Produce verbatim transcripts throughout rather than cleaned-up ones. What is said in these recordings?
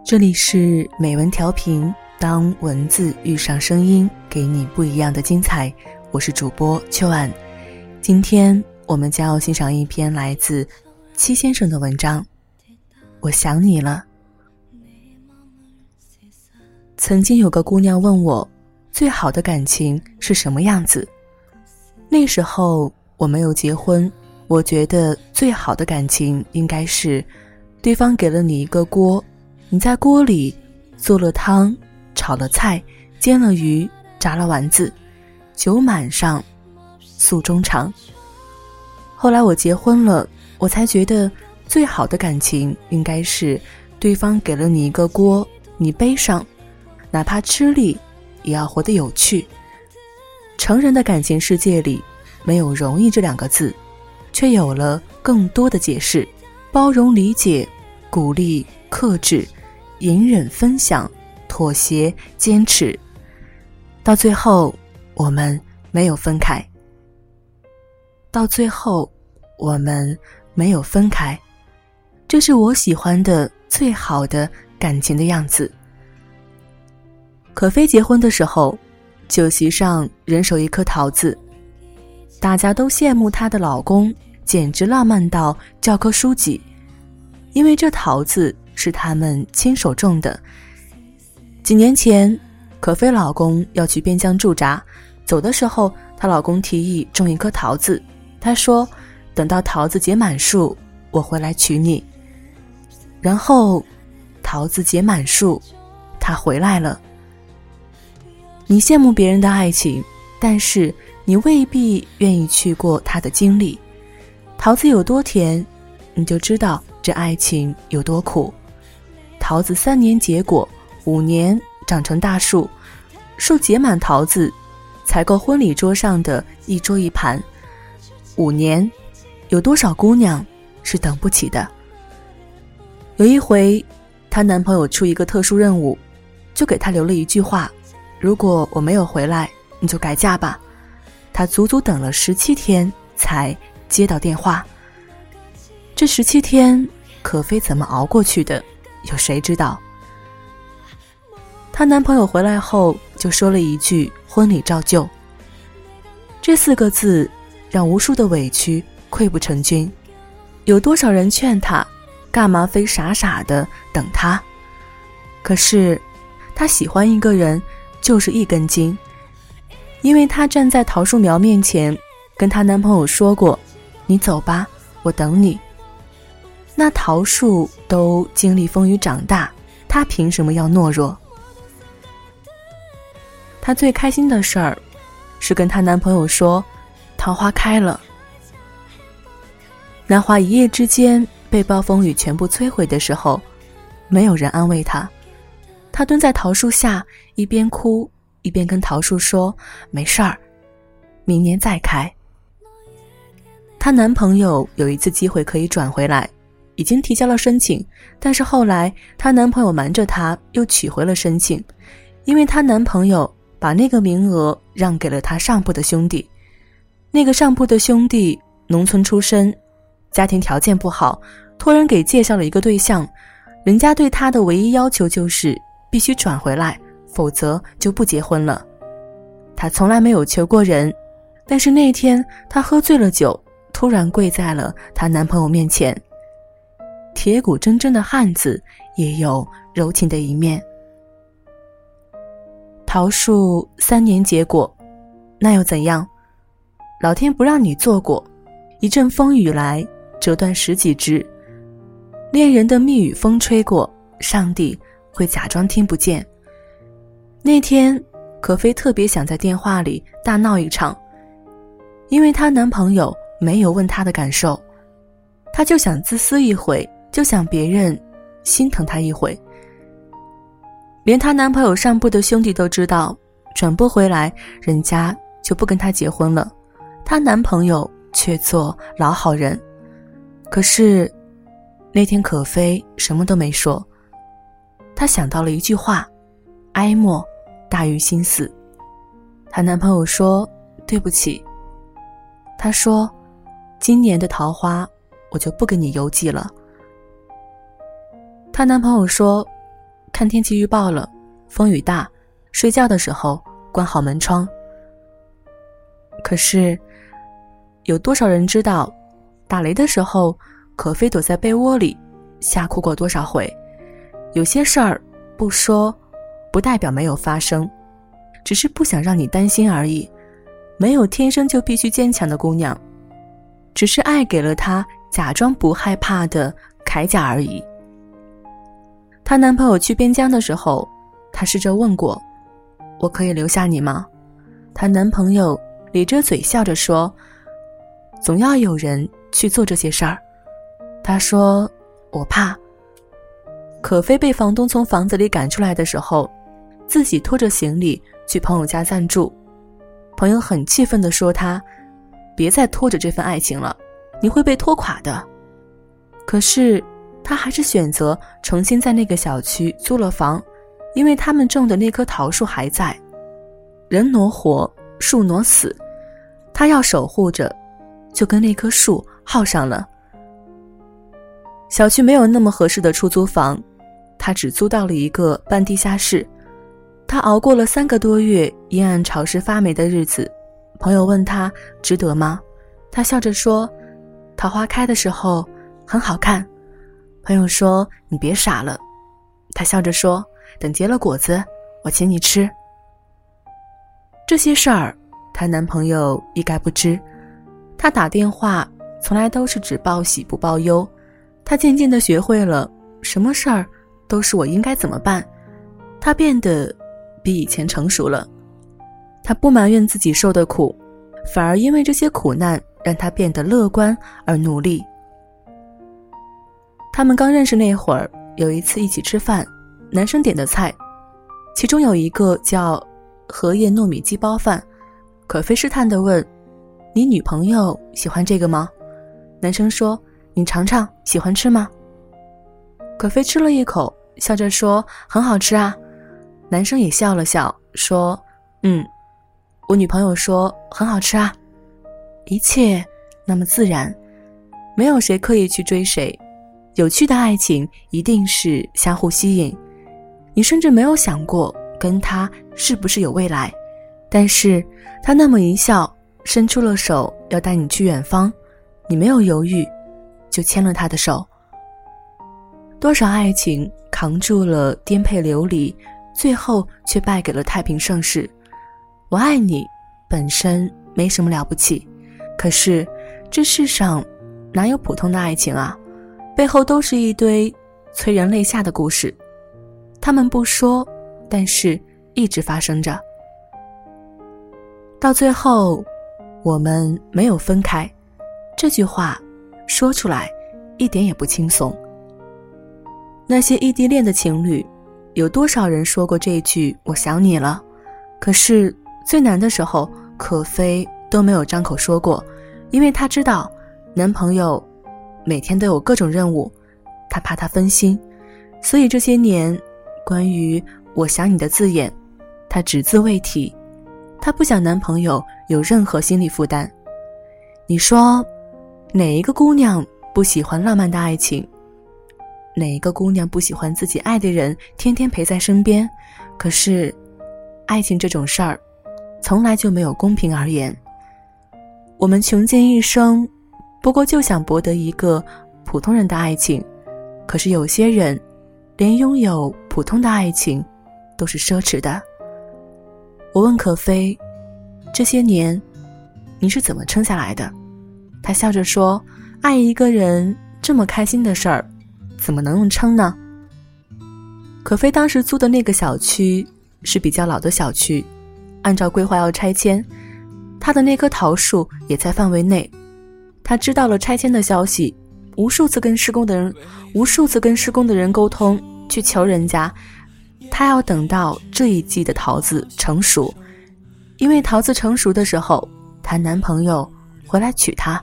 这里是美文调频，当文字遇上声音，给你不一样的精彩。我是主播秋安，今天我们将要欣赏一篇来自戚先生的文章。我想你了。曾经有个姑娘问我，最好的感情是什么样子？那时候我没有结婚，我觉得最好的感情应该是对方给了你一个锅，你在锅里做了汤，炒了菜，煎了鱼，炸了丸子，酒满上，诉衷肠。后来我结婚了，我才觉得最好的感情应该是对方给了你一个锅，你背上，哪怕吃力也要活得有趣。成人的感情世界里没有容易这两个字，却有了更多的解释，包容理解，鼓励克制，隐忍分享，妥协坚持，到最后我们没有分开。到最后我们没有分开，这是我喜欢的最好的感情的样子。可菲结婚的时候，酒席上人手一颗桃子，大家都羡慕她的老公简直浪漫到教科书级，因为这桃子是他们亲手种的。几年前，可菲老公要去边疆驻扎，走的时候她老公提议种一颗桃子，他说等到桃子结满树，我回来娶你。然后桃子结满树，他回来了。你羡慕别人的爱情，但是你未必愿意去过他的经历。桃子有多甜，你就知道这爱情有多苦。桃子三年结果，五年长成大树，树结满桃子，才够婚礼桌上的一桌一盘。五年，有多少姑娘是等不起的？有一回，她男朋友出一个特殊任务，就给她留了一句话：如果我没有回来，你就改嫁吧。她足足等了十七天才接到电话。这十七天，可菲怎么熬过去的，有谁知道？她男朋友回来后就说了一句婚礼照旧，这四个字让无数的委屈溃不成军。有多少人劝她干嘛非傻傻的等他？可是她喜欢一个人就是一根筋，因为她站在桃树苗面前跟她男朋友说过，你走吧，我等你。那桃树都经历风雨长大，她凭什么要懦弱？她最开心的事儿是跟她男朋友说桃花开了。那花一夜之间被暴风雨全部摧毁的时候，没有人安慰她。她蹲在桃树下，一边哭一边跟桃树说，没事儿，明年再开。她男朋友有一次机会可以转回来，已经提交了申请，但是后来她男朋友瞒着她又取回了申请，因为她男朋友把那个名额让给了她上铺的兄弟。那个上铺的兄弟农村出身，家庭条件不好，托人给介绍了一个对象，人家对他的唯一要求就是必须转回来，否则就不结婚了。他从来没有求过人，但是那天他喝醉了酒，突然跪在了她男朋友面前。铁骨铮铮的汉子也有柔情的一面。桃树三年结果，那又怎样？老天不让你做过，一阵风雨来，折断十几枝。恋人的蜜语风吹过，上帝会假装听不见。那天可菲特别想在电话里大闹一场，因为她男朋友没有问她的感受，她就想自私一回，就想别人心疼她一回。连她男朋友上铺的兄弟都知道，转不回来人家就不跟她结婚了，她男朋友却做老好人。可是那天可菲什么都没说，她想到了一句话，哀莫大于心死。她男朋友说对不起，她说今年的桃花我就不跟你邮寄了。她男朋友说看天气预报了，风雨大，睡觉的时候关好门窗。可是有多少人知道，打雷的时候可菲躲在被窝里吓哭过多少回？有些事儿不说不代表没有发生，只是不想让你担心而已。没有天生就必须坚强的姑娘，只是爱给了她假装不害怕的铠甲而已。她男朋友去边疆的时候，她试着问过，我可以留下你吗？她男朋友咧着嘴笑着说，总要有人去做这些事儿。她说，我怕。可菲被房东从房子里赶出来的时候，自己拖着行李去朋友家暂住。朋友很气愤地说他，别再拖着这份爱情了，你会被拖垮的。可是他还是选择重新在那个小区租了房，因为他们种的那棵桃树还在。人挪活，树挪死，他要守护着，就跟那棵树耗上了。小区没有那么合适的出租房，他只租到了一个半地下室。他熬过了三个多月阴暗潮湿发霉的日子，朋友问他值得吗？他笑着说，桃花开的时候很好看。朋友说，你别傻了。他笑着说，等结了果子我请你吃。这些事儿她男朋友一概不知，他打电话从来都是只报喜不报忧。他渐渐地学会了什么事儿都是我应该怎么办。他变得比以前成熟了，他不埋怨自己受的苦，反而因为这些苦难让他变得乐观而努力。他们刚认识那会儿，有一次一起吃饭，男生点的菜，其中有一个叫荷叶糯米鸡包饭。可菲试探地问，你女朋友喜欢这个吗？男生说，你尝尝，喜欢吃吗？可菲吃了一口，笑着说，很好吃啊。男生也笑了笑，说，嗯，我女朋友说很好吃啊。一切那么自然，没有谁刻意去追谁。有趣的爱情一定是相互吸引，你甚至没有想过跟他是不是有未来，但是他那么一笑，伸出了手要带你去远方，你没有犹豫，就牵了他的手。多少爱情扛住了颠沛流离，最后却败给了太平盛世。我爱你本身没什么了不起，可是这世上哪有普通的爱情啊？背后都是一堆催人泪下的故事，他们不说，但是一直发生着。到最后我们没有分开，这句话说出来一点也不轻松。那些异地恋的情侣，有多少人说过这句我想你了？可是最难的时候，可菲都没有张口说过，因为她知道男朋友每天都有各种任务，她怕他分心，所以这些年关于我想你的字眼，她只字未提。她不想男朋友有任何心理负担。你说哪一个姑娘不喜欢浪漫的爱情？哪一个姑娘不喜欢自己爱的人天天陪在身边？可是爱情这种事儿从来就没有公平而言。我们穷尽一生不过就想博得一个普通人的爱情，可是有些人连拥有普通的爱情都是奢侈的。我问可菲，这些年你是怎么撑下来的？她笑着说，爱一个人这么开心的事儿怎么能用撑呢？可菲当时租的那个小区是比较老的小区，按照规划要拆迁，她的那棵桃树也在范围内。她知道了拆迁的消息，无数次跟施工的人无数次跟施工的人沟通，去求人家，她要等到这一季的桃子成熟，因为桃子成熟的时候，她男朋友回来娶她。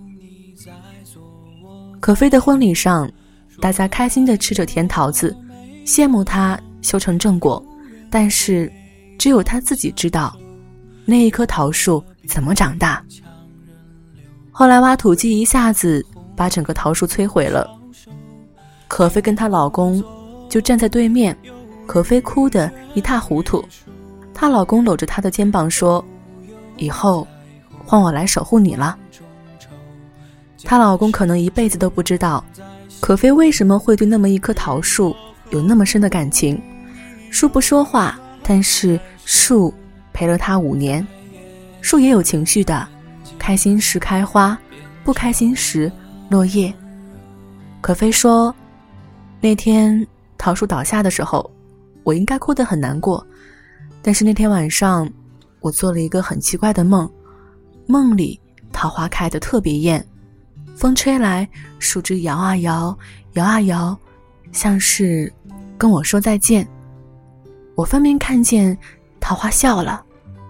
可菲的婚礼上，大家开心地吃着甜桃子，羡慕她修成正果，但是只有她自己知道那一棵桃树怎么长大。后来挖土机一下子把整个桃树摧毁了，可菲跟她老公就站在对面， 可菲哭得一塌糊涂。她老公搂着她的肩膀说，以后换我来守护你了。她老公可能一辈子都不知道可菲为什么会对那么一棵桃树有那么深的感情。树不说话，但是树陪了她五年。树也有情绪的，开心时开花，不开心时落叶。可菲说，那天桃树倒下的时候，我应该哭得很难过，但是那天晚上我做了一个很奇怪的梦，梦里桃花开得特别艳，风吹来，树枝摇啊摇，摇啊摇，像是跟我说再见。我分明看见桃花笑了。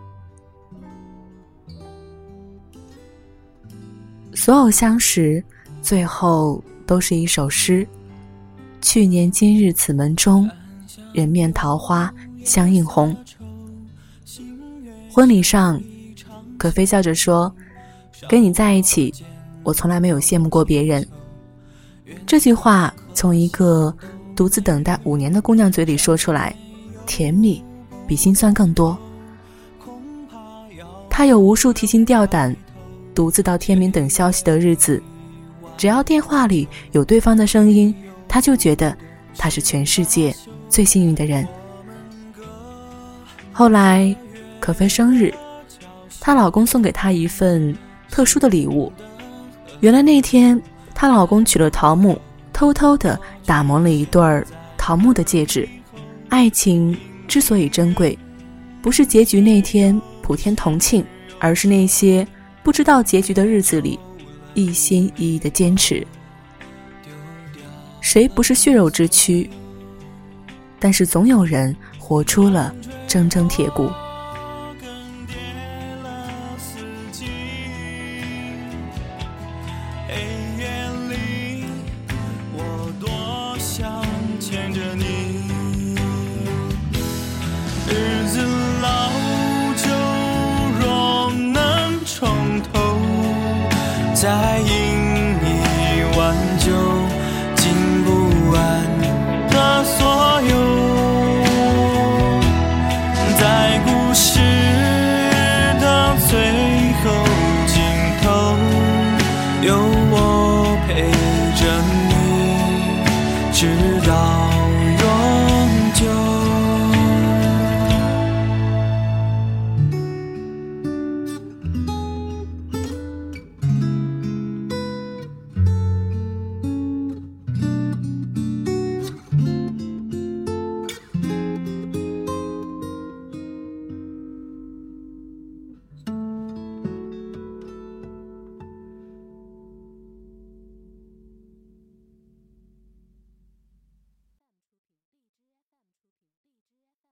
所有相识，最后都是一首诗。去年今日此门中，人面桃花相映红。婚礼上，可菲笑着说，跟你在一起，我从来没有羡慕过别人。这句话从一个独自等待五年的姑娘嘴里说出来，甜蜜比心酸更多。她有无数提心吊胆独自到天明等消息的日子，只要电话里有对方的声音，她就觉得她是全世界最幸运的人。后来可菲生日，她老公送给她一份特殊的礼物。原来那天她老公取了桃木，偷偷地打磨了一对儿桃木的戒指。爱情之所以珍贵，不是结局那天普天同庆，而是那些不知道结局的日子里一心一意的坚持。谁不是血肉之躯？但是总有人活出了铮铮铁骨。 日子老旧，若能重头，再饮一碗酒，敬不完的所有。在故事的最后尽头，有我陪着你，直到